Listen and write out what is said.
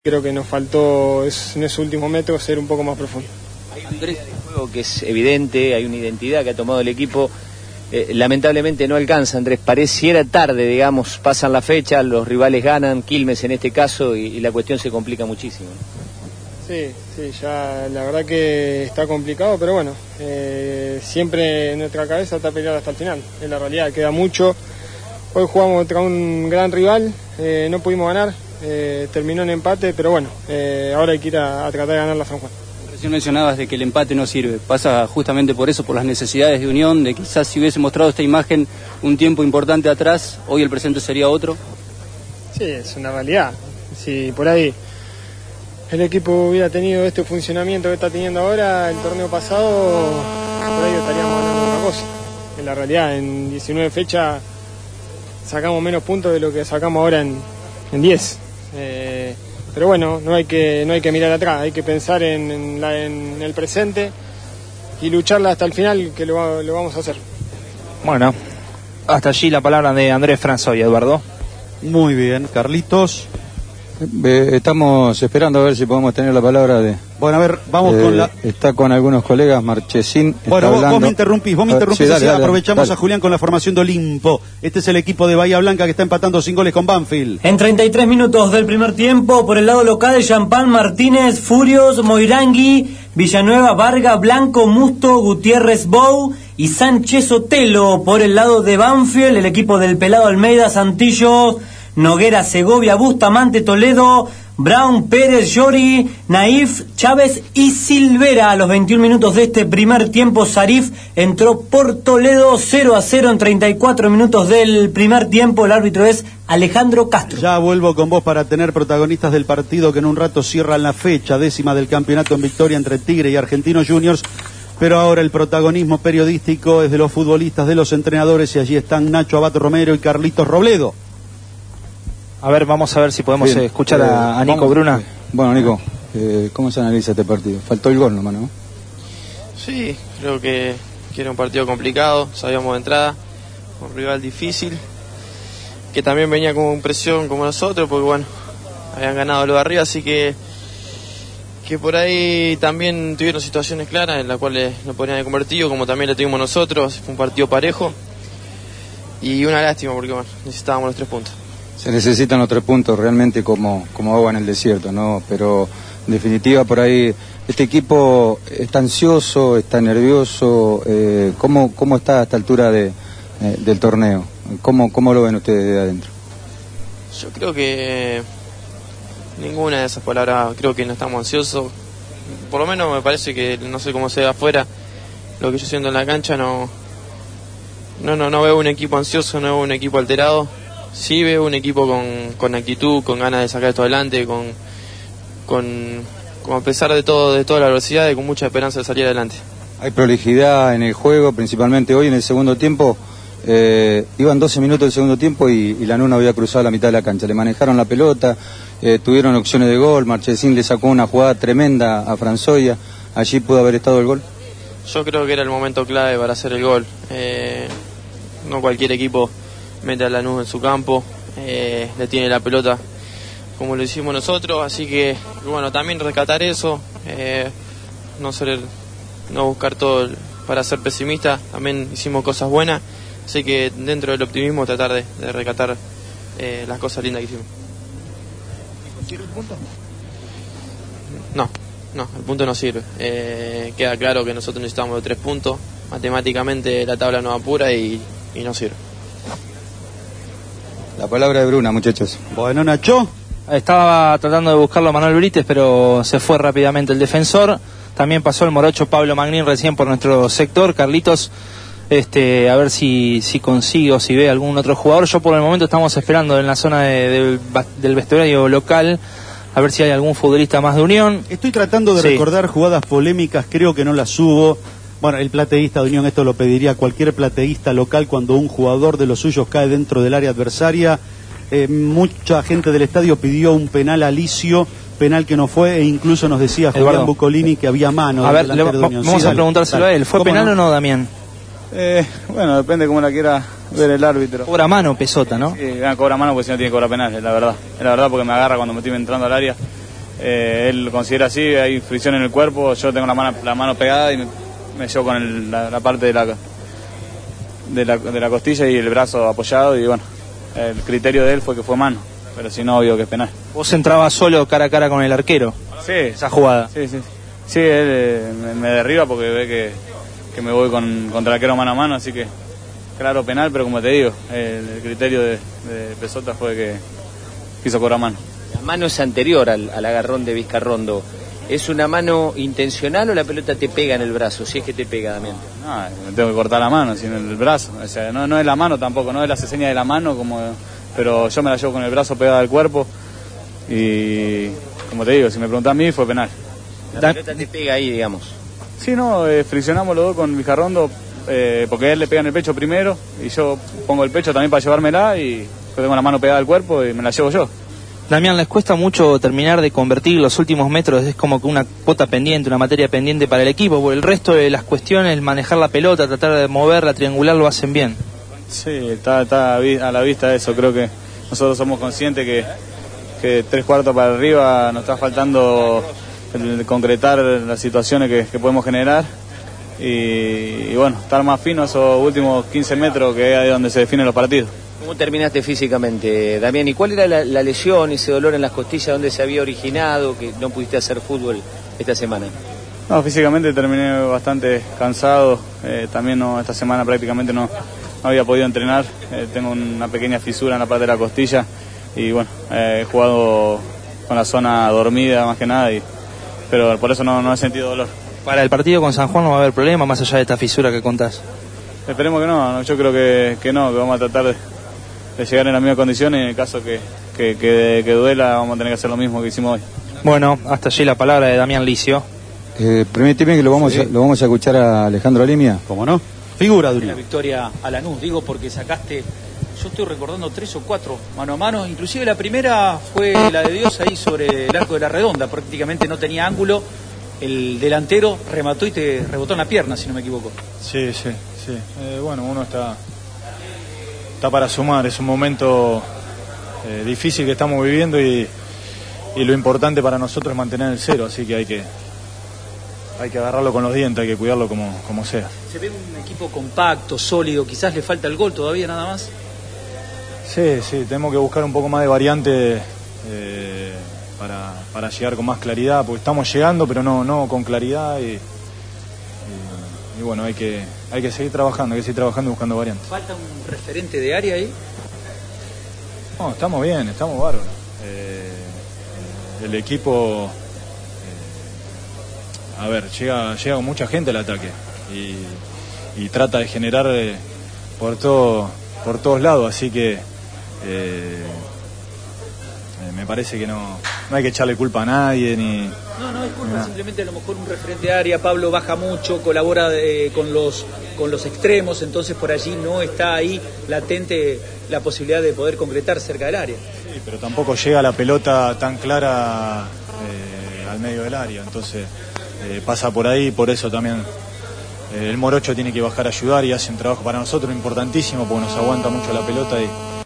Creo que nos faltó en ese último metro ser un poco más profundo. Hay una idea de juego que es evidente, hay una identidad que ha tomado el equipo. Lamentablemente no alcanza, Andrés. Pareciera tarde, digamos, pasan la fecha, los rivales ganan, Quilmes en este caso, y la cuestión se complica muchísimo. Sí, ya la verdad que está complicado, pero bueno, siempre en nuestra cabeza está pelear hasta el final. En la realidad queda mucho. Hoy jugamos contra un gran rival, no pudimos ganar. Terminó en empate, pero bueno, ahora hay que ir a tratar de ganar la San Juan. Recién mencionabas de que el empate no sirve, pasa justamente por eso, por las necesidades de Unión, de quizás si hubiese mostrado esta imagen un tiempo importante atrás, hoy el presente sería otro. Sí, es una realidad. Si por ahí el equipo hubiera tenido este funcionamiento que está teniendo ahora, el torneo pasado, por ahí estaríamos ganando otra cosa. En la realidad, en 19 fechas sacamos menos puntos de lo que sacamos ahora en 10. Pero bueno, no hay que mirar atrás, hay que pensar en el presente y lucharla hasta el final, que lo vamos a hacer. Bueno, hasta allí la palabra de Andrés Franzoy, Eduardo. Muy bien, Carlitos. Estamos esperando a ver si podemos tener la palabra de... Bueno, a ver, vamos con la... Está con algunos colegas, Marchesín. Bueno, vos me interrumpís, sí, dale, aprovechamos dale. A Julián con la formación de Olimpo. Este es el equipo de Bahía Blanca que está empatando 5 goles con Banfield. En 33 minutos del primer tiempo, por el lado local, Champán, Martínez, Furios, Moirangui, Villanueva, Varga, Blanco, Musto, Gutiérrez, Bou y Sánchez Otelo. Por el lado de Banfield, el equipo del Pelado Almeida, Santillo, Noguera, Segovia, Bustamante, Toledo, Brown, Pérez, Llori, Naif, Chávez y Silvera. A los 21 minutos de este primer tiempo, Sarif entró por Toledo, 0-0 en 34 minutos del primer tiempo. El árbitro es Alejandro Castro. Ya vuelvo con vos para tener protagonistas del partido que en un rato cierran la fecha 10ª del campeonato en victoria entre Tigre y Argentinos Juniors. Pero ahora el protagonismo periodístico es de los futbolistas, de los entrenadores, y allí están Nacho Abad Romero y Carlitos Robledo. A ver, vamos a ver si podemos escuchar a Nico Bruna. Bueno, Nico, ¿cómo se analiza este partido? Faltó el gol nomás, ¿no? Sí, creo que era un partido complicado, sabíamos de entrada, un rival difícil, que también venía con presión como nosotros, porque bueno, habían ganado lo de arriba, así que por ahí también tuvieron situaciones claras en las cuales no podían haber convertido, como también lo tuvimos nosotros. Fue un partido parejo y una lástima porque bueno, necesitábamos los 3 puntos. Se necesitan los 3 puntos realmente como agua en el desierto, ¿no? Pero en definitiva por ahí este equipo está ansioso, está nervioso. ¿Cómo está a esta altura del torneo? ¿Cómo lo ven ustedes de adentro? Yo creo que ninguna de esas palabras, creo que no estamos ansiosos. Por lo menos me parece que, no sé cómo se ve afuera, lo que yo siento en la cancha, no veo un equipo ansioso, no veo un equipo alterado. Sí veo un equipo con actitud, con ganas de sacar esto adelante, con a pesar de todo, de toda la adversidad, y con mucha esperanza de salir adelante. Hay prolijidad en el juego, principalmente hoy en el segundo tiempo. Iban 12 minutos del segundo tiempo y Lanús no había cruzado la mitad de la cancha. Le manejaron la pelota, tuvieron opciones de gol. Marchesín le sacó una jugada tremenda a Franzoya. Allí pudo haber estado el gol. Yo creo que era el momento clave para hacer el gol. No cualquier equipo mete a Lanús en su campo, le tiene la pelota como lo hicimos nosotros, así que bueno, también rescatar eso, no buscar todo para ser pesimista. También hicimos cosas buenas, así que dentro del optimismo tratar de rescatar las cosas lindas que hicimos. ¿Sirve el punto? No, el punto no sirve. Queda claro que nosotros necesitamos de 3 puntos, matemáticamente la tabla nos apura y no sirve. La palabra de Bruna, muchachos. Bueno, Nacho. Estaba tratando de buscarlo Manuel Brites, pero se fue rápidamente el defensor. También pasó el morocho Pablo Magnín recién por nuestro sector. Carlitos, a ver si consigue o si ve algún otro jugador. Yo por el momento estamos esperando en la zona del vestuario local a ver si hay algún futbolista más de Unión. Estoy tratando de recordar jugadas polémicas, creo que no las hubo. Bueno, el plateísta de Unión, esto lo pediría cualquier plateísta local cuando un jugador de los suyos cae dentro del área adversaria. Mucha gente del estadio pidió un penal a Licio, penal que no fue, e incluso nos decía Julián Bucolini que había mano. A ver, vamos a preguntárselo a él. ¿Fue penal o no, Damián? Bueno, depende cómo la quiera ver el árbitro. Cobra mano Pesota, ¿no? Sí, cobra mano porque si no tiene que cobrar penales, la verdad. Es la verdad, porque me agarra cuando me estoy entrando al área él lo considera así, hay fricción en el cuerpo, yo tengo la mano pegada y me llevo con la parte de la costilla y el brazo apoyado, y bueno, el criterio de él fue que fue mano, pero si no, obvio que es penal. ¿Vos entrabas solo cara a cara con el arquero? Sí. Esa jugada. Sí, él me derriba porque ve que me voy contra el arquero mano a mano, así que claro, penal, pero como te digo, el criterio de Pesota fue que quiso cobrar mano. La mano es anterior al agarrón de Vizcarrondo. ¿Es una mano intencional o la pelota te pega en el brazo? Si es que te pega, Damián. No, me tengo que cortar la mano, sino el brazo. O sea, no es la mano tampoco, no es la seña de la mano, pero yo me la llevo con el brazo pegado al cuerpo y, como te digo, si me preguntás a mí, fue penal. La pelota te pega ahí, digamos. Sí, no, friccionamos los dos con Vizcarrondo, porque él le pega en el pecho primero y yo pongo el pecho también para llevármela, y yo tengo la mano pegada al cuerpo y me la llevo yo. Damián, ¿les cuesta mucho terminar de convertir los últimos metros? Es como que una cuota pendiente, una materia pendiente para el equipo, porque el resto de las cuestiones, manejar la pelota, tratar de moverla, triangular, lo hacen bien. Sí, está a la vista eso. Creo que nosotros somos conscientes que 3/4 para arriba nos está faltando el concretar las situaciones que podemos generar, y bueno, estar más fino esos últimos 15 metros, que es ahí donde se definen los partidos. ¿Cómo terminaste físicamente, Damián? ¿Y cuál era la lesión, ese dolor en las costillas, dónde se había originado, que no pudiste hacer fútbol esta semana? No, físicamente terminé bastante cansado. También esta semana prácticamente no había podido entrenar. Tengo una pequeña fisura en la parte de la costilla y bueno, he jugado con la zona dormida más que nada, pero por eso no he sentido dolor. Para el partido con San Juan no va a haber problema más allá de esta fisura que contás. Esperemos que no, yo creo que no, que vamos a tratar de llegar en las mismas condiciones, y en el caso que duela vamos a tener que hacer lo mismo que hicimos hoy. Bueno, hasta allí la palabra de Damián Licio. Permíteme que lo vamos a escuchar a Alejandro Alemia. ¿Cómo no? Figura de la victoria a Lanús, digo, porque sacaste, yo estoy recordando 3 o 4 mano a mano, inclusive la primera fue la de Dios ahí sobre el arco de la redonda, prácticamente no tenía ángulo, el delantero remató y te rebotó en la pierna, si no me equivoco. Sí. Bueno, uno está para sumar, es un momento difícil que estamos viviendo, y lo importante para nosotros es mantener el 0, así que hay que agarrarlo con los dientes, hay que cuidarlo como sea. Se ve un equipo compacto, sólido, quizás le falta el gol todavía nada más. Sí, tenemos que buscar un poco más de variante para llegar con más claridad, porque estamos llegando pero no con claridad, y bueno, hay que seguir trabajando, y buscando variantes. ¿Falta un referente de área ahí? No, estamos bien, estamos bárbaros. El equipo llega con mucha gente al ataque y trata de generar por todos lados, así que me parece que no hay que echarle culpa a nadie ni... No es culpa, simplemente a lo mejor un referente de área. Pablo baja mucho, colabora con los extremos, entonces por allí no está ahí latente la posibilidad de poder concretar cerca del área. Sí, pero tampoco llega la pelota tan clara al medio del área, entonces pasa por ahí, por eso también el Morocho tiene que bajar a ayudar y hace un trabajo para nosotros importantísimo, porque nos aguanta mucho la pelota y